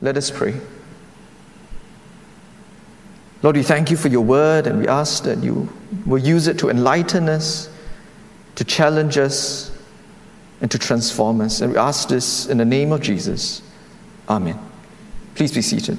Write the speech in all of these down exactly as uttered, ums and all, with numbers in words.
Let us pray. Lord, we thank you for your word, and we ask that you will use it to enlighten us, to challenge us, and to transform us. And we ask this in the name of Jesus. Amen. Please be seated.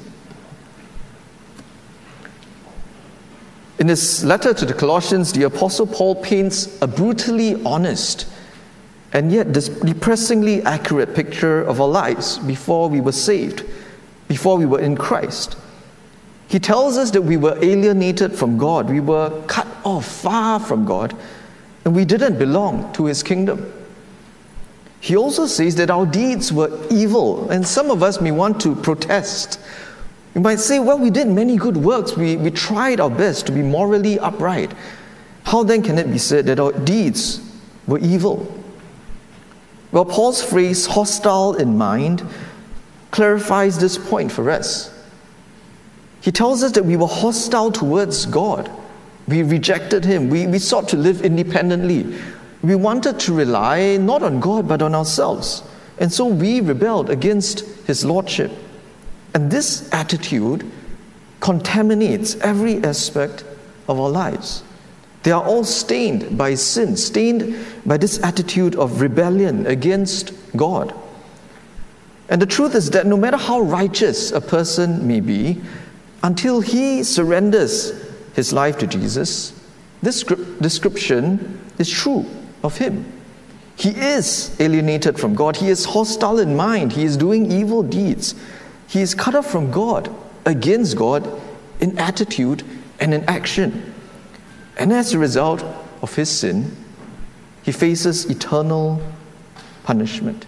In his letter to the Colossians, the Apostle Paul paints a brutally honest and yet depressingly accurate picture of our lives before we were saved, before we were in Christ. He tells us that we were alienated from God, we were cut off far from God, and we didn't belong to his kingdom. He also says that our deeds were evil, and some of us may want to protest. We might say, well, we did many good works, we, we tried our best to be morally upright. How then can it be said that our deeds were evil? Well, Paul's phrase, hostile in mind, clarifies this point for us. He tells us that we were hostile towards God. We rejected him. We, we sought to live independently. We wanted to rely not on God but on ourselves. And so we rebelled against his lordship. And this attitude contaminates every aspect of our lives. They are all stained by sin, stained by this attitude of rebellion against God. And the truth is that no matter how righteous a person may be, until he surrenders his life to Jesus, this description is true of him. He is alienated from God. He is hostile in mind. He is doing evil deeds. He is cut off from God, against God, in attitude and in action. And as a result of his sin, he faces eternal punishment.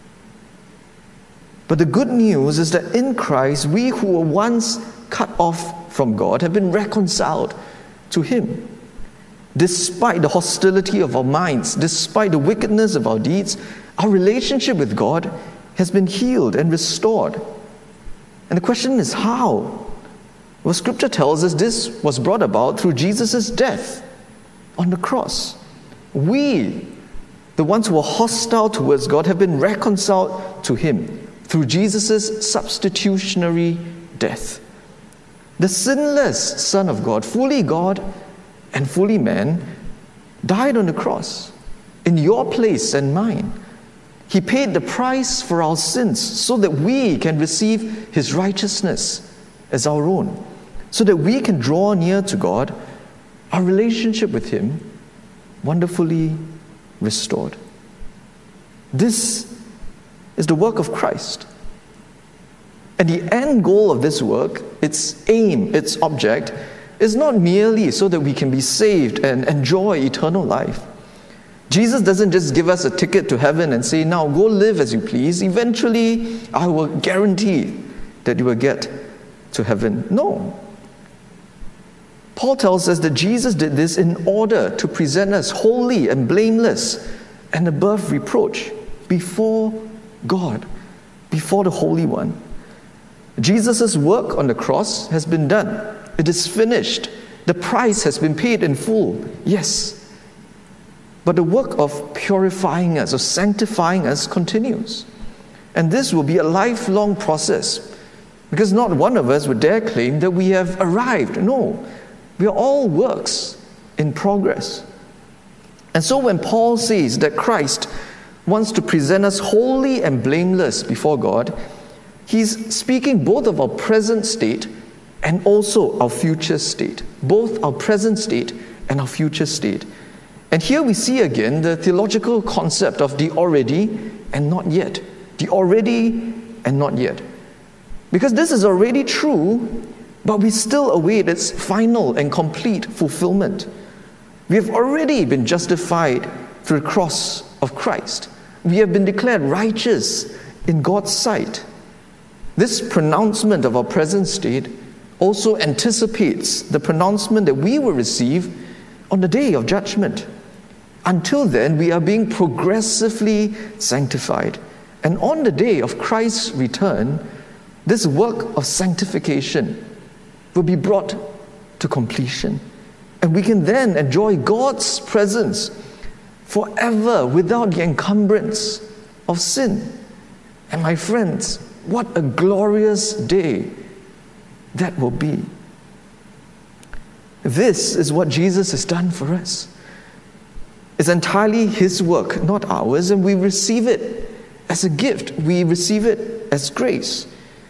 But the good news is that in Christ, we who were once cut off from God have been reconciled to him. Despite the hostility of our minds, despite the wickedness of our deeds, our relationship with God has been healed and restored. And the question is how? Well, Scripture tells us this was brought about through Jesus' death on the cross. We, the ones who were hostile towards God, have been reconciled to him through Jesus' substitutionary death. The sinless Son of God, fully God and fully man, died on the cross in your place and mine. He paid the price for our sins so that we can receive his righteousness as our own, so that we can draw near to God, our relationship with him wonderfully restored. This is the work of Christ. And the end goal of this work, its aim, its object, is not merely so that we can be saved and enjoy eternal life. Jesus doesn't just give us a ticket to heaven and say, now go live as you please. Eventually, I will guarantee that you will get to heaven. No. Paul tells us that Jesus did this in order to present us holy and blameless and above reproach before God, before the Holy One. Jesus' work on the cross has been done. It is finished. The price has been paid in full. Yes. But the work of purifying us, of sanctifying us, continues. And this will be a lifelong process, because not one of us would dare claim that we have arrived. No, we are all works in progress. And so when Paul says that Christ wants to present us holy and blameless before God, he's speaking both of our present state and also our future state. Both our present state and our future state. And here we see again the theological concept of the already and not yet. The already and not yet. Because this is already true, but we still await its final and complete fulfillment. We have already been justified through the cross of Christ. We have been declared righteous in God's sight. This pronouncement of our present state also anticipates the pronouncement that we will receive on the day of judgment. Until then, we are being progressively sanctified. And on the day of Christ's return, this work of sanctification will be brought to completion. And we can then enjoy God's presence forever without the encumbrance of sin. And my friends, what a glorious day that will be. This is what Jesus has done for us. It's entirely His work, not ours, and we receive it as a gift. We receive it as grace.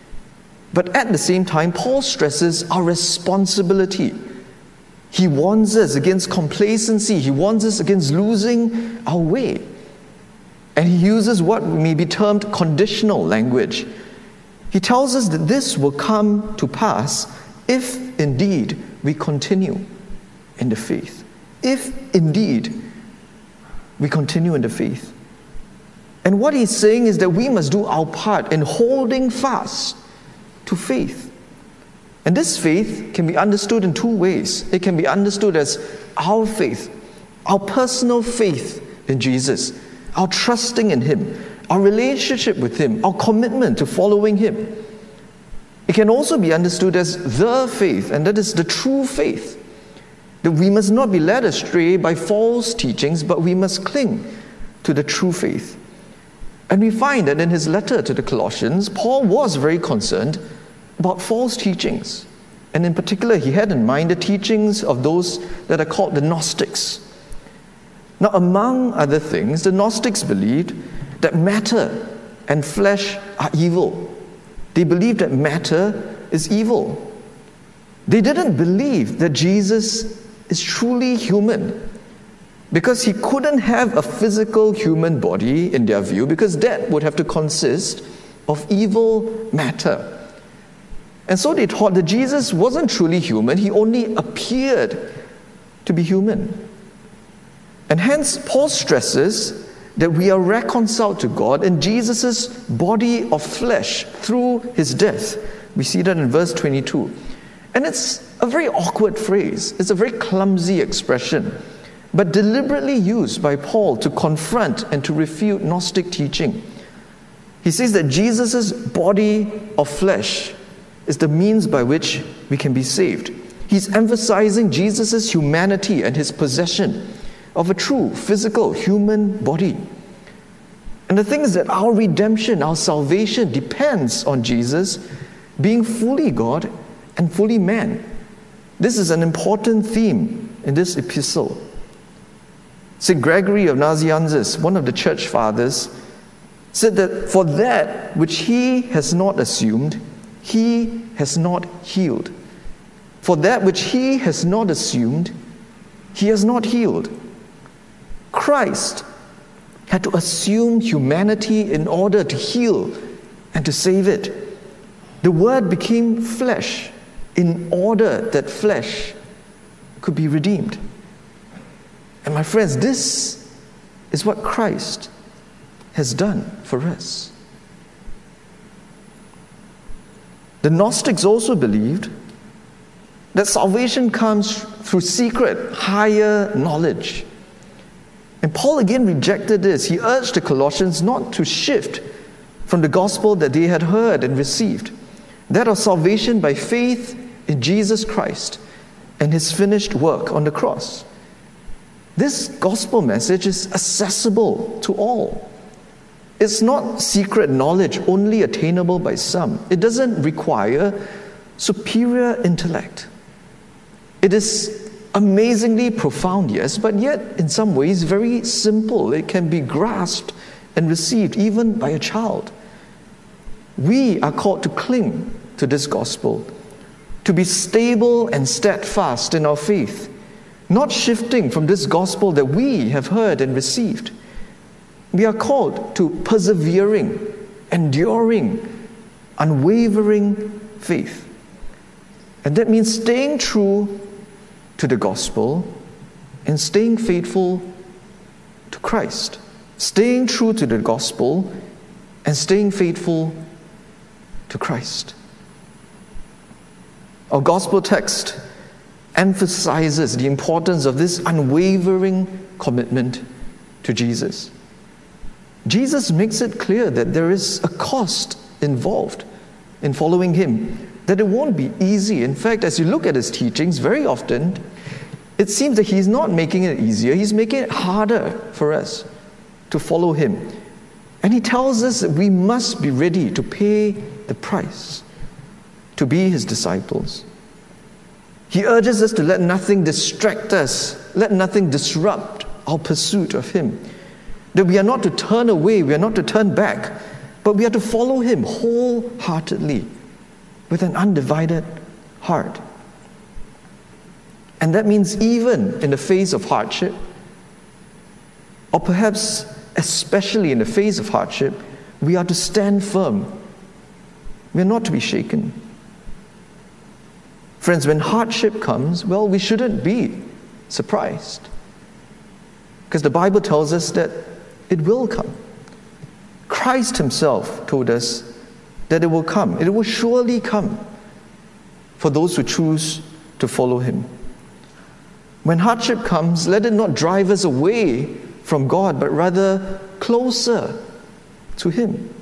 But at the same time, Paul stresses our responsibility. He warns us against complacency. He warns us against losing our way. And he uses what may be termed conditional language. He tells us that this will come to pass if indeed we continue in the faith. If indeed we continue in the faith. And what he's saying is that we must do our part in holding fast to faith. And this faith can be understood in two ways. It can be understood as our faith, our personal faith in Jesus, our trusting in Him, our relationship with Him, our commitment to following Him. It can also be understood as the faith, and that is the true faith, that we must not be led astray by false teachings, but we must cling to the true faith. And we find that in his letter to the Colossians, Paul was very concerned about false teachings. And in particular, he had in mind the teachings of those that are called the Gnostics. Now, among other things, the Gnostics believed that matter and flesh are evil. They believed that matter is evil. They didn't believe that Jesus is truly human, because he couldn't have a physical human body in their view, because that would have to consist of evil matter. And so they taught that Jesus wasn't truly human, he only appeared to be human. And hence, Paul stresses that we are reconciled to God in Jesus' body of flesh through his death. We see that in verse twenty-two. And it's a very awkward phrase. It's a very clumsy expression, but deliberately used by Paul to confront and to refute Gnostic teaching. He says that Jesus' body of flesh is the means by which we can be saved. He's emphasizing Jesus' humanity and his possession of a true physical human body. And the thing is that our redemption, our salvation depends on Jesus being fully God and fully man. This is an important theme in this epistle. Saint Gregory of Nazianzus, one of the church fathers, said that for that which he has not assumed, he has not healed. For that which he has not assumed, he has not healed. Christ had to assume humanity in order to heal and to save it. The Word became flesh in order that flesh could be redeemed. And my friends, this is what Christ has done for us. The Gnostics also believed that salvation comes through secret, higher knowledge. And Paul again rejected this. He urged the Colossians not to shift from the gospel that they had heard and received, that of salvation by faith in Jesus Christ and his finished work on the cross. This gospel message is accessible to all. It's not secret knowledge only attainable by some. It doesn't require superior intellect. It is amazingly profound, yes, but yet in some ways very simple. It can be grasped and received even by a child. We are called to cling to this gospel, to be stable and steadfast in our faith, not shifting from this gospel that we have heard and received. We are called to persevering, enduring, unwavering faith. And that means staying true to the gospel and staying faithful to Christ. Staying true to the gospel and staying faithful to Christ. Our gospel text emphasizes the importance of this unwavering commitment to Jesus. Jesus makes it clear that there is a cost involved in following him, that it won't be easy. In fact, as you look at his teachings, very often it seems that he's not making it easier, he's making it harder for us to follow him. And he tells us that we must be ready to pay the price to be his disciples. He urges us to let nothing distract us, let nothing disrupt our pursuit of him. That we are not to turn away, we are not to turn back, but we are to follow him wholeheartedly with an undivided heart. And that means even in the face of hardship, or perhaps especially in the face of hardship, we are to stand firm. We are not to be shaken. Friends, when hardship comes, well, we shouldn't be surprised. Because the Bible tells us that it will come. Christ himself told us that it will come. It will surely come for those who choose to follow him. When hardship comes, let it not drive us away from God, but rather closer to him.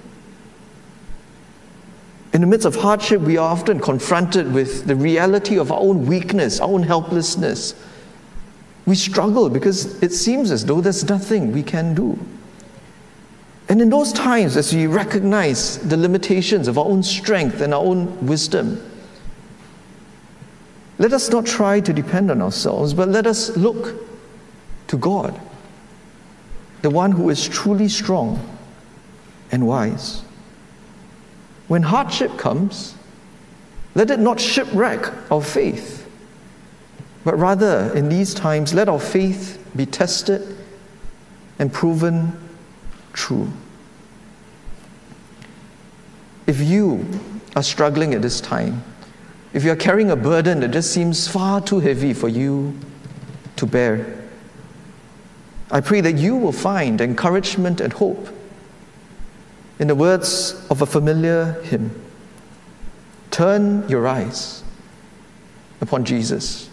In the midst of hardship, we are often confronted with the reality of our own weakness, our own helplessness. We struggle because it seems as though there's nothing we can do. And in those times, as we recognize the limitations of our own strength and our own wisdom, let us not try to depend on ourselves, but let us look to God, the one who is truly strong and wise. When hardship comes, let it not shipwreck our faith, but rather, in these times, let our faith be tested and proven true. If you are struggling at this time, if you are carrying a burden that just seems far too heavy for you to bear, I pray that you will find encouragement and hope in the words of a familiar hymn. Turn your eyes upon Jesus.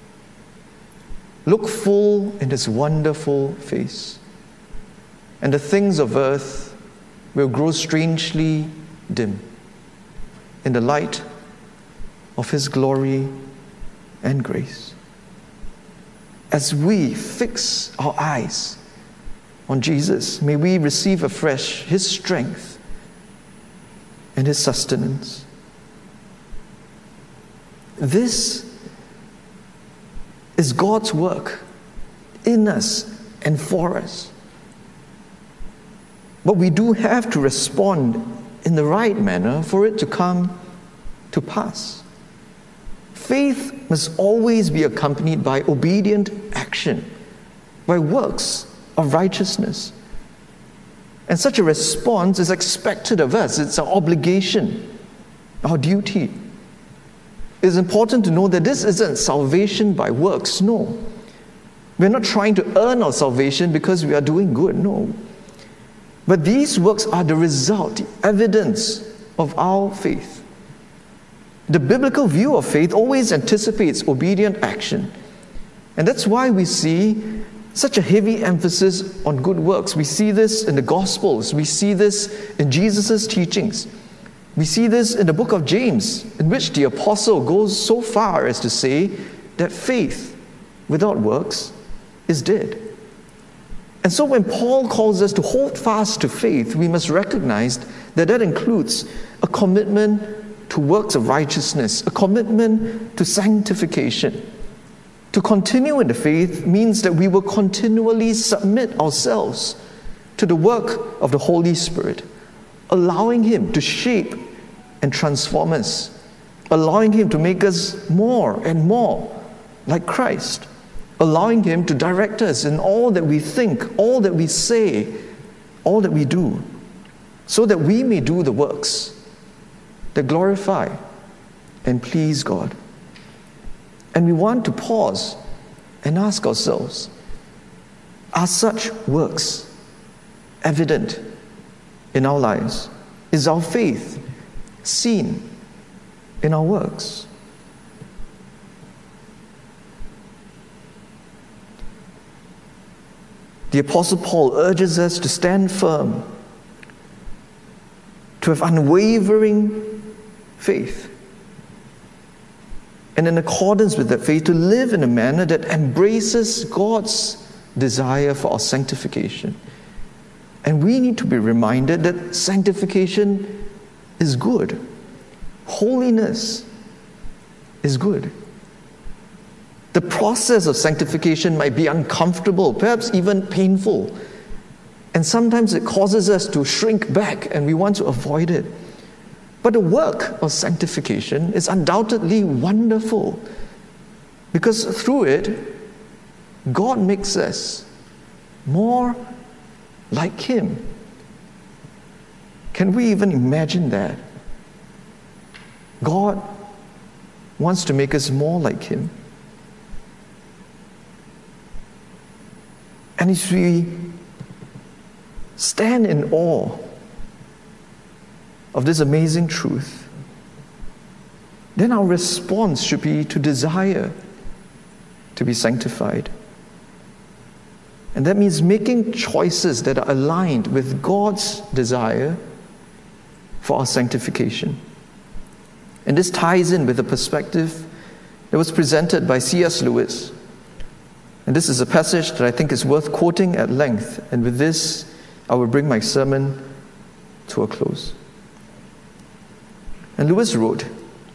Look full in his wonderful face, and the things of earth will grow strangely dim in the light of his glory and grace. As we fix our eyes on Jesus, may we receive afresh his strength and his sustenance. This is God's work in us and for us. But we do have to respond in the right manner for it to come to pass. Faith must always be accompanied by obedient action, by works of righteousness. And such a response is expected of us. It's our obligation, our duty. It is important to know that this isn't salvation by works, no. We're not trying to earn our salvation because we are doing good, no. But these works are the result, the evidence of our faith. The biblical view of faith always anticipates obedient action. And that's why we see such a heavy emphasis on good works. We see this in the Gospels. We see this in Jesus' teachings. We see this in the book of James, in which the apostle goes so far as to say that faith without works is dead. And so when Paul calls us to hold fast to faith, we must recognize that that includes a commitment to works of righteousness, a commitment to sanctification. To continue in the faith means that we will continually submit ourselves to the work of the Holy Spirit, allowing him to shape and transform us, allowing him to make us more and more like Christ, allowing him to direct us in all that we think, all that we say, all that we do, so that we may do the works that glorify and please God. And we want to pause and ask ourselves, are such works evident in our lives? Is our faith seen in our works? The Apostle Paul urges us to stand firm, to have unwavering faith, and in accordance with that faith, to live in a manner that embraces God's desire for our sanctification. And we need to be reminded that sanctification is good. Holiness is good. The process of sanctification might be uncomfortable, perhaps even painful. And sometimes it causes us to shrink back and we want to avoid it. But the work of sanctification is undoubtedly wonderful, because through it, God makes us more like Him. Can we even imagine that? God wants to make us more like Him. And as we stand in awe of this amazing truth, then our response should be to desire to be sanctified. And that means making choices that are aligned with God's desire for our sanctification. And this ties in with the perspective that was presented by C S Lewis. And this is a passage that I think is worth quoting at length. And with this, I will bring my sermon to a close. And Lewis wrote,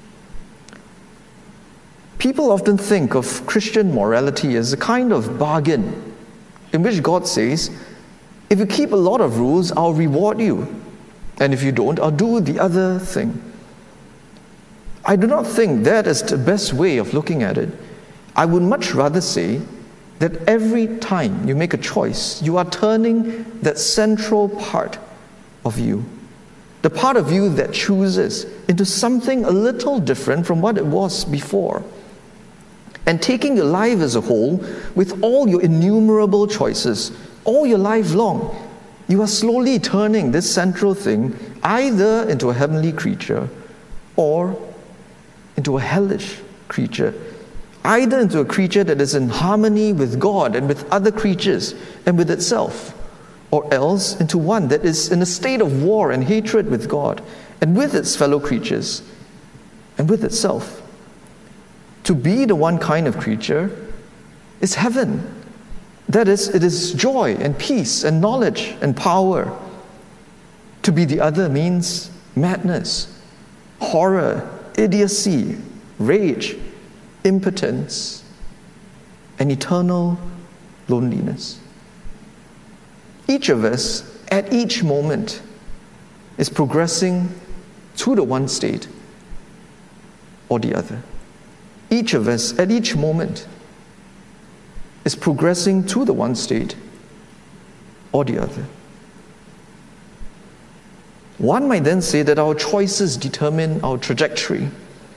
"People often think of Christian morality as a kind of bargain in which God says, if you keep a lot of rules, I'll reward you. And if you don't, I'll do the other thing. I do not think that is the best way of looking at it. I would much rather say that every time you make a choice, you are turning that central part of you, the part of you that chooses, into something a little different from what it was before. And taking your life as a whole, with all your innumerable choices, all your life long, you are slowly turning this central thing either into a heavenly creature or into a hellish creature, either into a creature that is in harmony with God and with other creatures and with itself, or else into one that is in a state of war and hatred with God and with its fellow creatures and with itself. To be the one kind of creature is heaven. That is, it is joy and peace and knowledge and power. To be the other means madness, horror, idiocy, rage, impotence, and eternal loneliness. Each of us, at each moment, is progressing to the one state or the other. Each of us, at each moment, is progressing to the one state or the other. One might then say that our choices determine our trajectory.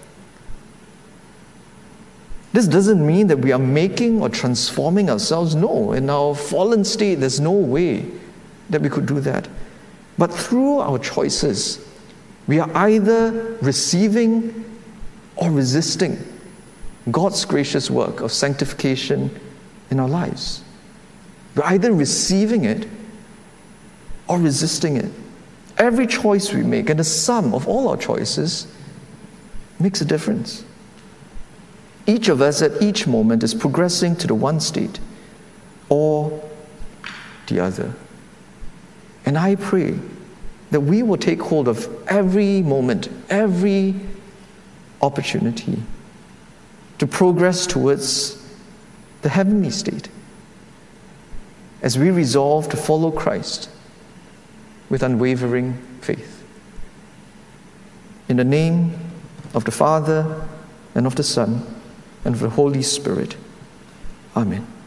This doesn't mean that we are making or transforming ourselves. No, in our fallen state, there's no way that we could do that. But through our choices, we are either receiving or resisting God's gracious work of sanctification in our lives. We're either receiving it or resisting it. Every choice we make, and the sum of all our choices, makes a difference. Each of us at each moment is progressing to the one state or the other. And I pray that we will take hold of every moment, every opportunity to progress towards the heavenly state as we resolve to follow Christ with unwavering faith. In the name of the Father, and of the Son, and of the Holy Spirit. Amen.